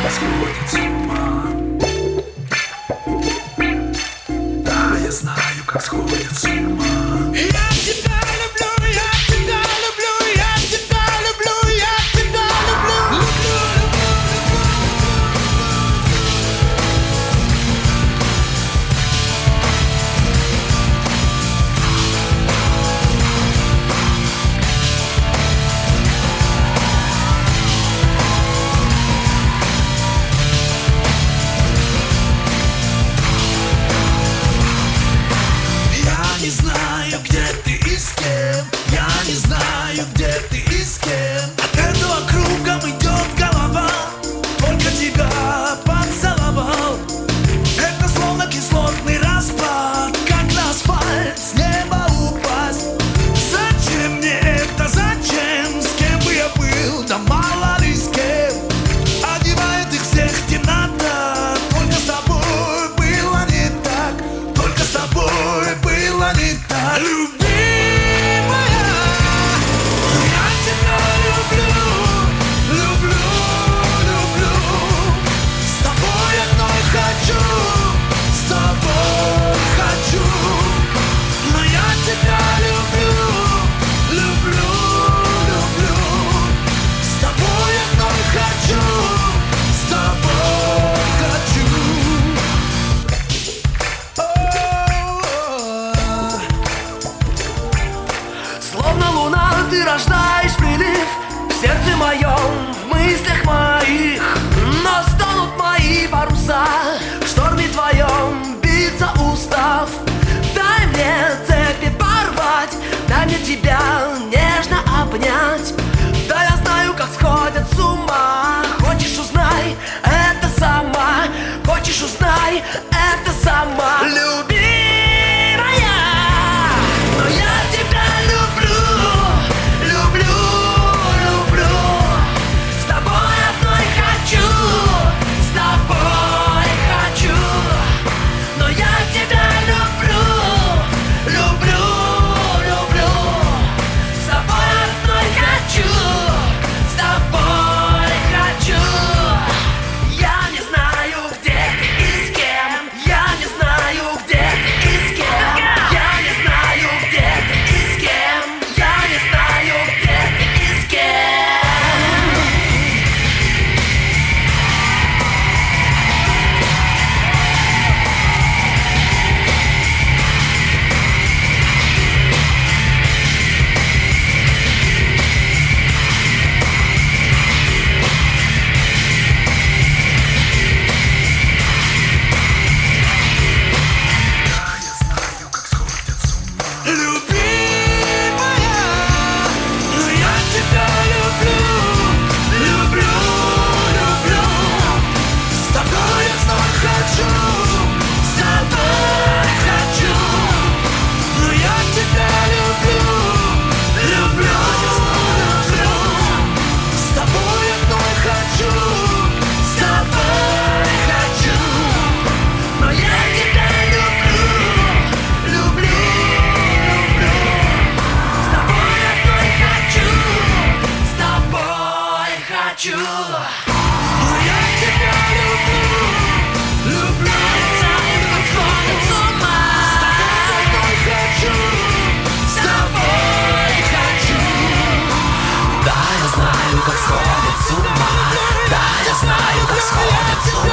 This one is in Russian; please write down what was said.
как сходит с ума. Да, я знаю, как сходит с ума. Я тебя люблю, я тебя люблю, я тебя люблю, я тебя люблю. Я не знаю, где ты и с кем. Я не знаю, где ты и с кем. От этого кругом идет голова. Только тебя поцеловал. Это словно кислотный распад, как на асфальт с неба упасть. Зачем мне это, зачем? С кем бы я был, да мало ли с кем. Одевает их всех темнота. Только с тобой было не так. Только с тобой было не так. Любимая, я тебя люблю, люблю, люблю. С тобой одной хочу, с тобой хочу. Но я тебя люблю, люблю, люблю. С тобой одной хочу, с тобой хочу. Словно луна ты рождаешь прилив в сердце моем, в мыслях моих. Но стонут мои паруса, в шторме твоем биться устав. Дай мне цепи порвать, дай мне тебя нежно обнять. Да я знаю, как сходят с ума. Хочешь, узнай это сама. Хочешь, узнай это сама. Любимая, но я тебя люблю, люблю, люблю. С тобой одной хочу, с тобой хочу. Но я тебя люблю, люблю, люблю. С тобой одной хочу, с тобой хочу. Я не знаю, где ты и с кем. Я не знаю, где ты и с кем. Я не знаю, где ты и с кем. Я не знаю, где ты и с кем. Да, я знаю, как сходит с ума. Любимая, но я тебя люблю, люблю, люблю. С тобой одной хочу, с тобой хочу. Но я тебя люблю, люблю, люблю. С тобой одной хочу, с тобой хочу. Но я тебя люблю, люблю, люблю. С тобой одной хочу, с тобой хочу. Но я тебя люблю, люблю. С тобой хочу. Да, я знаю, как сходит с ума. Да, я знаю, как сходит с ума.